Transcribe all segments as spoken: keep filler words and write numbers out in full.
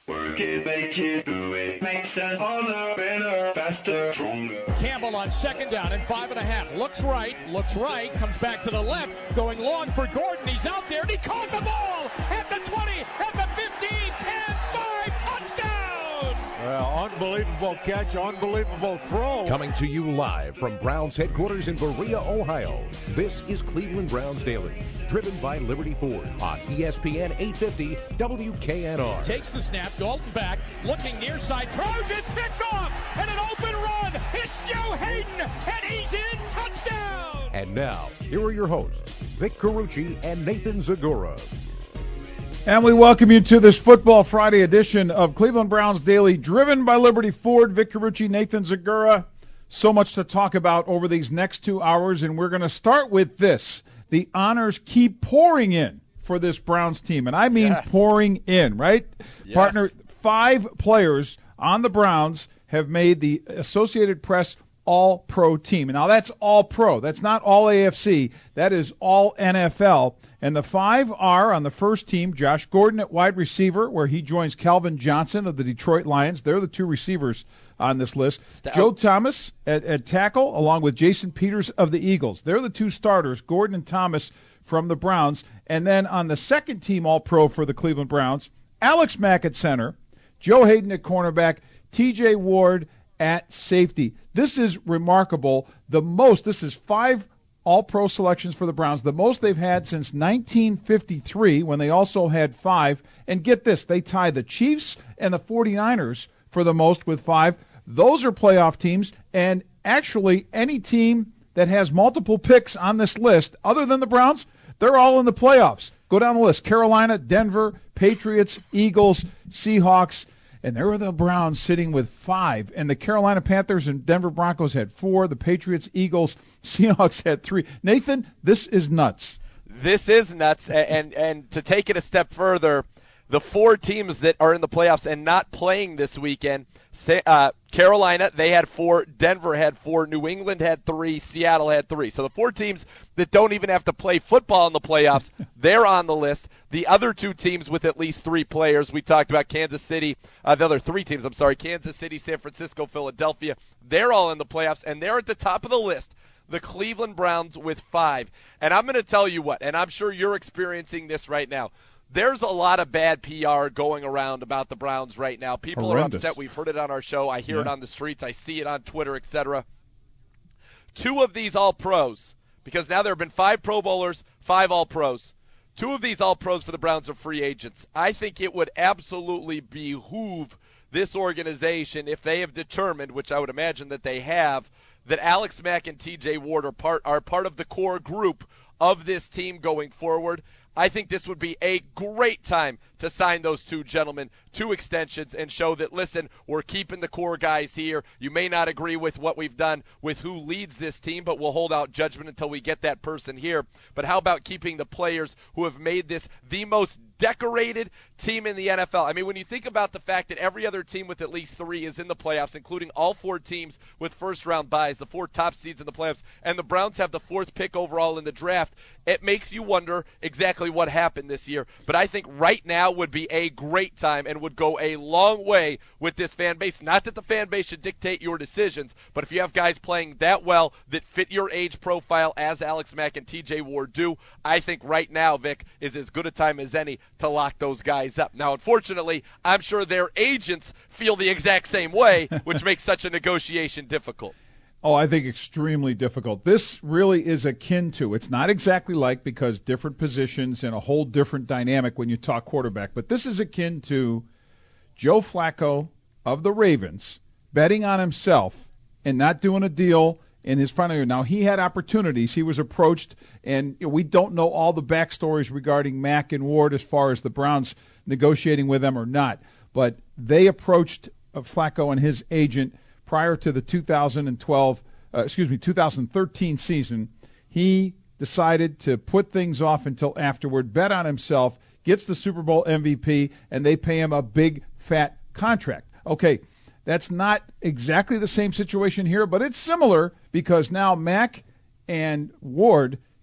Work it, make it, do it. Makes us harder, better, faster, stronger. Campbell on second down and five and a half. Looks right, looks right, comes back to the left, going long for Gordon. He's out there and he caught the ball at the twenty, at the fifteen, ten, five, touchdown! Well, unbelievable catch, unbelievable throw. Coming to you live from Browns headquarters in Berea, Ohio. This is Cleveland Browns Daily, driven by Liberty Ford on E S P N eight fifty W K N R. Takes the snap, Dalton back, looking near side, throws it, picked off, and an open run. It's Joe Hayden, and he's in, touchdown! And now, here are your hosts, Vic Carucci and Nathan Zagura. And we welcome you to this Football Friday edition of Cleveland Browns Daily, driven by Liberty Ford. Vic Carucci, Nathan Zagura. So much to talk about over these next two hours, and we're going to start with this. The honors keep pouring in for this Browns team, and I mean yes. pouring in, right? Yes. Partner, five players on the Browns have made the Associated Press All-Pro team. And now that's All-Pro. That's not All-A F C. That is All-N F L. And the five are on the first team, Josh Gordon at wide receiver, where he joins Calvin Johnson of the Detroit Lions. They're the two receivers on this list. Stout. Joe Thomas at, at tackle, along with Jason Peters of the Eagles. They're the two starters, Gordon and Thomas from the Browns. And then on the second team All-Pro for the Cleveland Browns, Alex Mack at center, Joe Hayden at cornerback, T J Ward at safety. This is remarkable. The most, this is five All-Pro selections for the Browns, the most they've had since nineteen fifty-three, when they also had five. And get this, they tie the Chiefs and the forty-niners for the most with five. Those are playoff teams, and actually any team that has multiple picks on this list, other than the Browns, they're all in the playoffs. Go down the list. Carolina, Denver, Patriots, Eagles, Seahawks, and there were the Browns sitting with five. And the Carolina Panthers and Denver Broncos had four. The Patriots, Eagles, Seahawks had three. Nathan, this is nuts. This is nuts. And, and to take it a step further, the four teams that are in the playoffs and not playing this weekend, uh, Carolina, they had four. Denver had four. New England had three. Seattle had three. So the four teams that don't even have to play football in the playoffs, they're on the list. The other two teams with at least three players, we talked about Kansas City, uh, the other three teams, I'm sorry, Kansas City, San Francisco, Philadelphia, they're all in the playoffs, and they're at the top of the list. The Cleveland Browns with five. And I'm going to tell you what, and I'm sure you're experiencing this right now. There's a lot of bad P R going around about the Browns right now. People Horrendous. are upset. We've heard it on our show. I hear yeah. it on the streets. I see it on Twitter, et cetera. Two of these All-Pros, because now there have been five Pro Bowlers, five All-Pros. Two of these All-Pros for the Browns are free agents. I think it would absolutely behoove this organization if they have determined, which I would imagine that they have, that Alex Mack and T J Ward are part are part of the core group of this team going forward. I think this would be a great time to sign those two gentlemen to extensions and show that, listen, we're keeping the core guys here. You may not agree with what we've done with who leads this team, but we'll hold out judgment until we get that person here. But how about keeping the players who have made this the most decorated team in the N F L? I mean, when you think about the fact that every other team with at least three is in the playoffs, including all four teams with first-round byes, the four top seeds in the playoffs, and the Browns have the fourth pick overall in the draft, it makes you wonder exactly what happened this year. But I think right now would be a great time and would go a long way with this fan base. Not that the fan base should dictate your decisions, but if you have guys playing that well that fit your age profile as Alex Mack and T J Ward do, I think right now, Vic, is as good a time as any to lock those guys up. Now, unfortunately, I'm sure their agents feel the exact same way, which makes such a negotiation difficult. Oh, I think extremely difficult. This really is akin to, it's not exactly like, because different positions and a whole different dynamic when you talk quarterback, but this is akin to Joe Flacco of the Ravens betting on himself and not doing a deal in his final year. Now, he had opportunities. He was approached, and you know, we don't know all the backstories regarding Mack and Ward as far as the Browns negotiating with them or not, but they approached uh, Flacco and his agent prior to the two thousand twelve, uh, excuse me, two thousand thirteen season. He decided to put things off until afterward, bet on himself, gets the Super Bowl M V P, and they pay him a big, fat contract. Okay, that's not exactly the same situation here, but it's similar because now Mack and Ward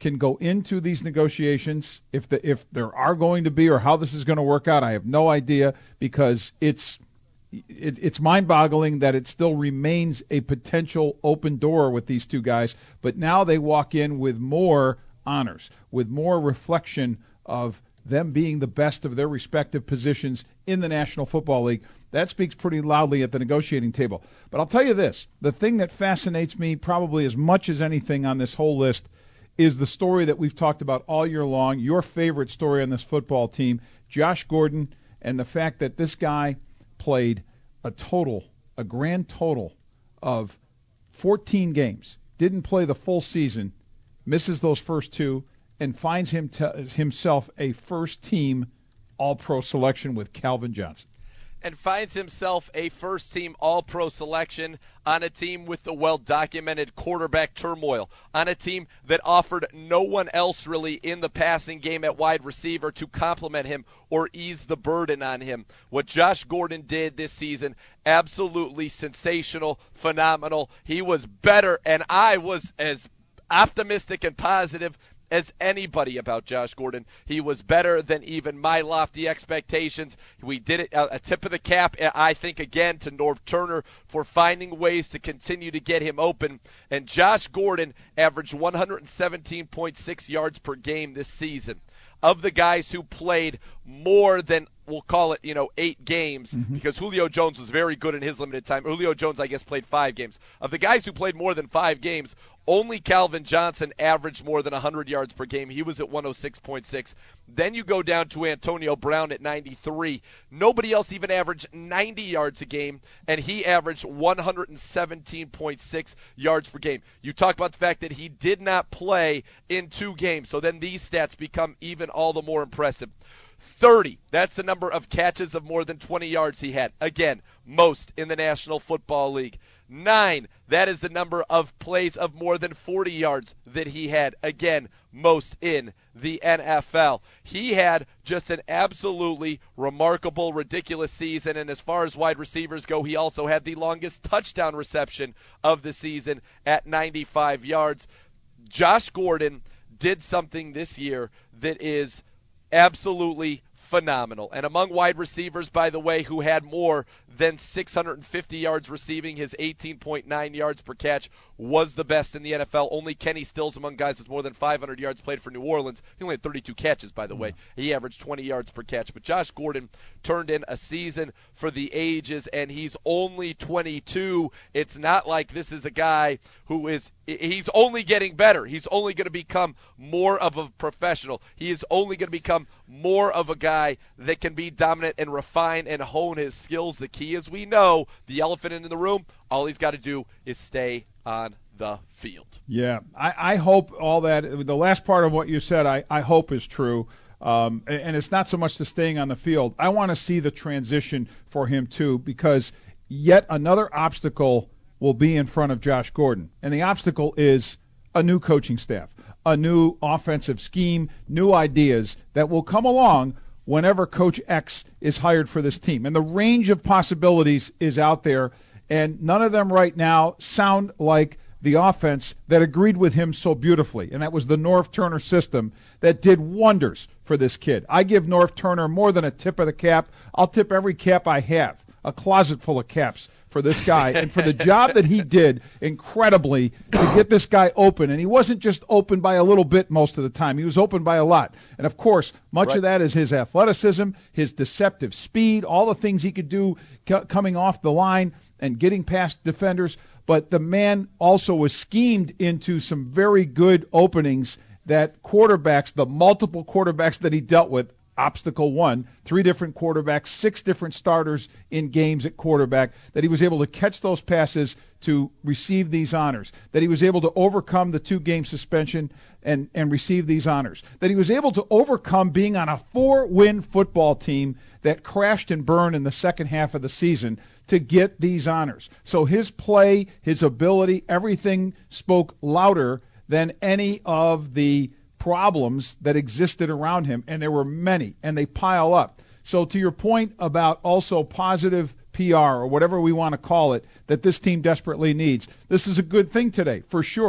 can go into these negotiations, if the if there are going to be, or how this is going to work out, I have no idea, because it's it, it's mind-boggling that it still remains a potential open door with these two guys. But now they walk in with more honors, with more reflection of them being the best of their respective positions in the National Football League. That speaks pretty loudly at the negotiating table. But I'll tell you this, the thing that fascinates me probably as much as anything on this whole list is the story that we've talked about all year long, your favorite story on this football team, Josh Gordon, and the fact that this guy played a total, a grand total of fourteen games, didn't play the full season, misses those first two, and finds him t- himself a first-team All-Pro selection with Calvin Johnson. And finds himself a first-team All-Pro selection on a team with the well-documented quarterback turmoil, on a team that offered no one else really in the passing game at wide receiver to complement him or ease the burden on him. What Josh Gordon did this season, absolutely sensational, phenomenal. He was better, and I was as optimistic and positive as anybody about Josh Gordon. He was better than even my lofty expectations. We did it a tip of the cap, I think, again, to Norv Turner for finding ways to continue to get him open. And Josh Gordon averaged one hundred seventeen point six yards per game this season. Of the guys who played more than, we'll call it, you know, eight games, mm-hmm. because Julio Jones was very good in his limited time. Julio Jones, I guess, played five games. Of the guys who played more than five games, only Calvin Johnson averaged more than one hundred yards per game. He was at one oh six point six. Then you go down to Antonio Brown at ninety-three. Nobody else even averaged ninety yards a game, and he averaged one hundred seventeen point six yards per game. You talk about the fact that he did not play in two games, so then these stats become even all the more impressive. thirty, that's the number of catches of more than twenty yards he had. Again, most in the National Football League. Nine, that is the number of plays of more than forty yards that he had. Again, most in the N F L. He had just an absolutely remarkable, ridiculous season, and as far as wide receivers go, he also had the longest touchdown reception of the season at ninety-five yards. Josh Gordon did something this year that is absolutely phenomenal. And among wide receivers, by the way, who had more than six hundred fifty yards receiving, his eighteen point nine yards per catch was the best in the N F L. Only Kenny Stills among guys with more than five hundred yards played for New Orleans. He only had thirty-two catches, by the way. He averaged twenty yards per catch. But Josh Gordon turned in a season for the ages, and he's only twenty-two. It's not like this is a guy who is – he's only getting better. He's only going to become more of a professional. He is only going to become more of a guy that can be dominant and refine and hone his skills. The key, as we know, the elephant in the room, all he's got to do is stay on the field. Yeah, I, I hope all that, the last part of what you said, I, I hope is true. Um, and, and it's not so much the staying on the field. I want to see the transition for him, too, because yet another obstacle will be in front of Josh Gordon. And the obstacle is a new coaching staff, a new offensive scheme, new ideas that will come along whenever Coach X is hired for this team. And the range of possibilities is out there, and none of them right now sound like the offense that agreed with him so beautifully, and that was the Norv Turner system that did wonders for this kid. I give Norv Turner more than a tip of the cap. I'll tip every cap I have, a closet full of caps for this guy, and for the job that he did incredibly to get this guy open. And he wasn't just open by a little bit most of the time. He was open by a lot. And, of course, much right. of that is his athleticism, his deceptive speed, all the things he could do c- coming off the line and getting past defenders. But the man also was schemed into some very good openings that quarterbacks, the multiple quarterbacks that he dealt with, obstacle one, three different quarterbacks, six different starters in games at quarterback, that he was able to catch those passes to receive these honors, that he was able to overcome the two-game suspension and, and receive these honors, that he was able to overcome being on a four-win football team that crashed and burned in the second half of the season to get these honors. So his play, his ability, everything spoke louder than any of the problems that existed around him, and there were many, and they pile up. So to your point about also positive P R, or whatever we want to call it, that this team desperately needs, this is a good thing today, for sure,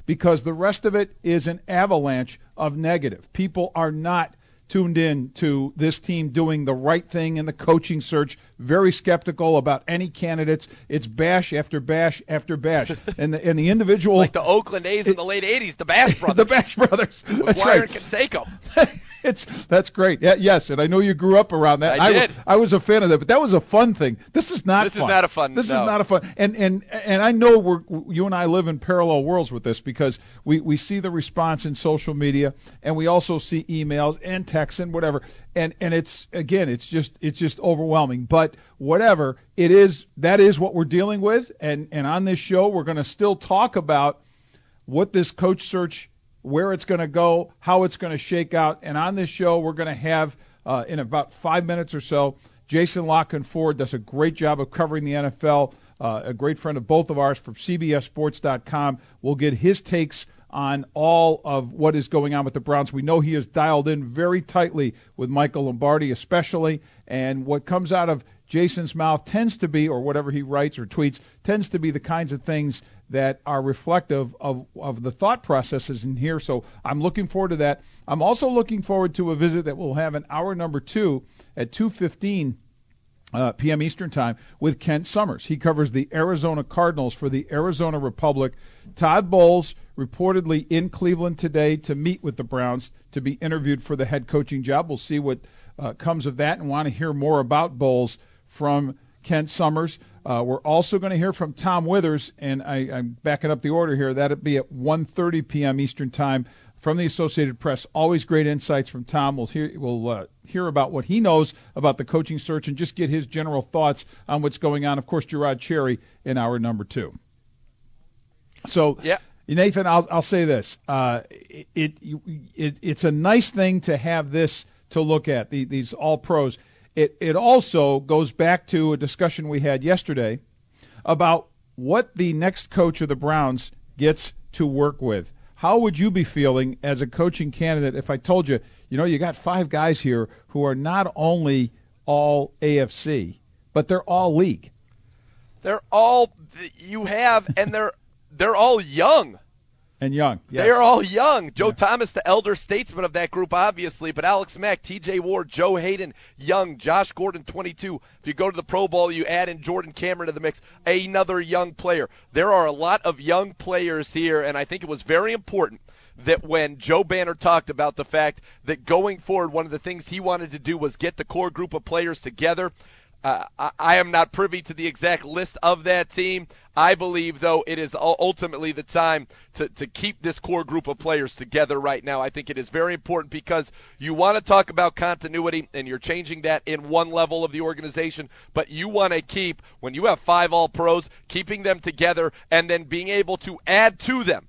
because the rest of it is an avalanche of negative. People are not tuned in to this team doing the right thing in the coaching search, very skeptical about any candidates. It's bash after bash after bash. And the, and the individual... Like the Oakland A's it, in the late eighties, the Bash Brothers. the Bash Brothers. With That's Wire right. and Canseco. It's that's great. Yeah, yes, and I know you grew up around that. I I did. Was, I was a fan of that, but that was a fun thing. This is not This fun. is not a fun, This no. is not a fun. And and and I know we're you and I live in parallel worlds with this because we we see the response in social media and we also see emails and texts and whatever. And and it's again, it's just it's just overwhelming. But whatever it is, that is what we're dealing with. And and on this show, we're going to still talk about what this coach search, where it's going to go, how it's going to shake out. And on this show, we're going to have, uh, in about five minutes or so, Jason Locken-Ford does a great job of covering the N F L, uh, a great friend of both of ours from C B S Sports dot com. We'll get his takes on all of what is going on with the Browns. We know he is dialed in very tightly with Michael Lombardi especially, and what comes out of Jason's mouth tends to be, or whatever he writes or tweets, tends to be the kinds of things that are reflective of, of the thought processes in here. So I'm looking forward to that. I'm also looking forward to a visit that we'll have in hour number two at two fifteen uh, p m. Eastern Time with Kent Summers. He covers the Arizona Cardinals for the Arizona Republic. Todd Bowles reportedly in Cleveland today to meet with the Browns to be interviewed for the head coaching job. We'll see what uh, comes of that and want to hear more about Bowles from Kent Summers. Uh, we're also going to hear from Tom Withers, and I, I'm backing up the order here. That'll be at one thirty p m. Eastern Time from the Associated Press. Always great insights from Tom. We'll hear we'll uh, hear about what he knows about the coaching search and just get his general thoughts on what's going on. Of course, Gerard Cherry in hour number two. So, yeah. Nathan, I'll I'll say this: uh, it, it, it it's a nice thing to have this to look at, the, these all pros. It it also goes back to a discussion we had yesterday about what the next coach of the Browns gets to work with. How would you be feeling as a coaching candidate if I told you, you know, you got five guys here who are not only all A F C, but they're all league? They're all you have, and they're they're all young. And young. Yes. They're all young. Joe Yeah. Thomas, the elder statesman of that group, obviously, but Alex Mack, T J Ward, Joe Hayden, young, Josh Gordon, twenty-two. If you go to the Pro Bowl, you add in Jordan Cameron to the mix, another young player. There are a lot of young players here, and I think it was very important that when Joe Banner talked about the fact that going forward, one of the things he wanted to do was get the core group of players together. Uh, I, I am not privy to the exact list of that team. I believe, though, it is ultimately the time to, to keep this core group of players together right now. I think it is very important because you want to talk about continuity, and you're changing that in one level of the organization, but you want to keep, when you have five all-pros, keeping them together and then being able to add to them.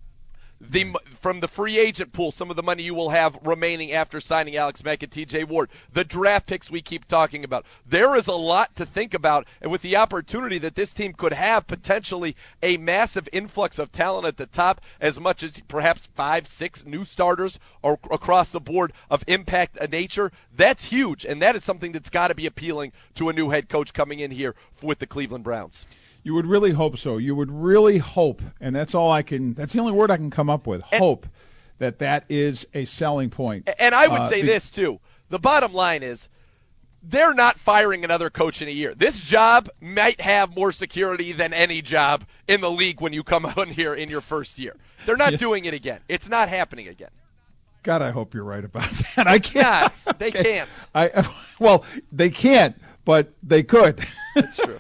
The, from the free agent pool, some of the money you will have remaining after signing Alex Mack and T J Ward, the draft picks we keep talking about. There is a lot to think about, and with the opportunity that this team could have potentially a massive influx of talent at the top, as much as perhaps five, six new starters or across the board of impact nature, that's huge, and that is something that's got to be appealing to a new head coach coming in here with the Cleveland Browns. You would really hope so. You would really hope, and that's all I can, that's the only word I can come up with, and, hope that that is a selling point. And I would uh, say be, this, too. The bottom line is they're not firing another coach in a year. This job might have more security than any job in the league when you come out here in your first year. They're not Yeah. doing it again. It's not happening again. God, I hope you're right about that. I can't. They Okay. can't. I well, they can't, but they could. That's true.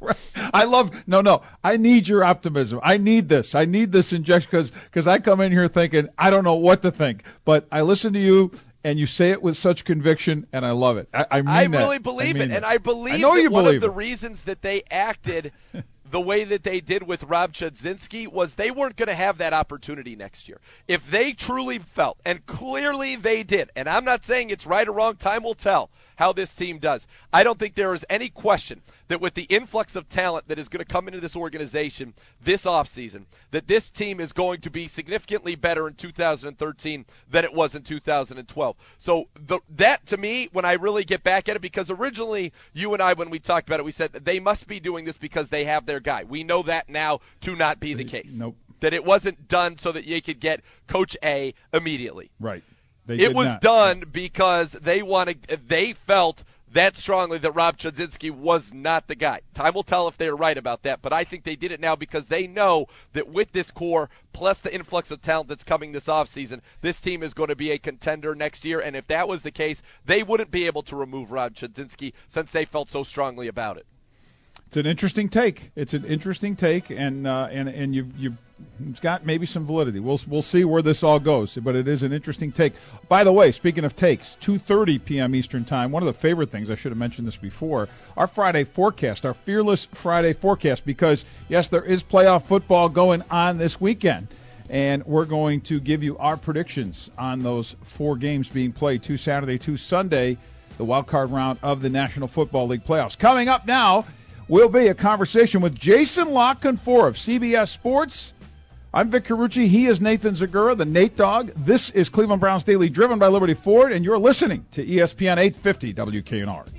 I love no, no. I need your optimism. I need this. I need this injection because because I come in here thinking I don't know what to think, but I listen to you and you say it with such conviction, and I love it. I, I mean I that. really believe I mean it, that. and I believe I know that you one believe of the it. reasons that they acted the way that they did with Rob Chudzinski was they weren't going to have that opportunity next year. If they truly felt, and clearly they did, and I'm not saying it's right or wrong, time will tell how this team does. I don't think there is any question that with the influx of talent that is going to come into this organization this offseason, that this team is going to be significantly better in two thousand thirteen than it was in two thousand twelve. So the, that, to me, when I really get back at it, because originally you and I, when we talked about it, we said that they must be doing this because they have their guy. We know that now to not be the case. Nope. that it wasn't done so that you could get Coach A immediately. Right. They it did was not. done because they wanted, they felt that strongly that Rob Chudzinski was not the guy. Time will tell if they're right about that, but I think they did it now because they know that with this core, plus the influx of talent that's coming this offseason, this team is going to be a contender next year, and if that was the case, they wouldn't be able to remove Rob Chudzinski since they felt so strongly about it. It's an interesting take. It's an interesting take, and uh, and and you you it's got maybe some validity. We'll we'll see where this all goes, but it is an interesting take. By the way, speaking of takes, two thirty p.m. Eastern Time. One of the favorite things, I should have mentioned this before, our Friday forecast, our Fearless Friday forecast, because yes, there is playoff football going on this weekend, and we're going to give you our predictions on those four games being played: two Saturday, two Sunday, the wild card round of the National Football League playoffs. Coming up now will be a conversation with Jason La Canfora of C B S Sports. I'm Vic Carucci. He is Nathan Zagura, the Nate Dog. This is Cleveland Browns Daily, driven by Liberty Ford, and you're listening to E S P N eight fifty W K N R.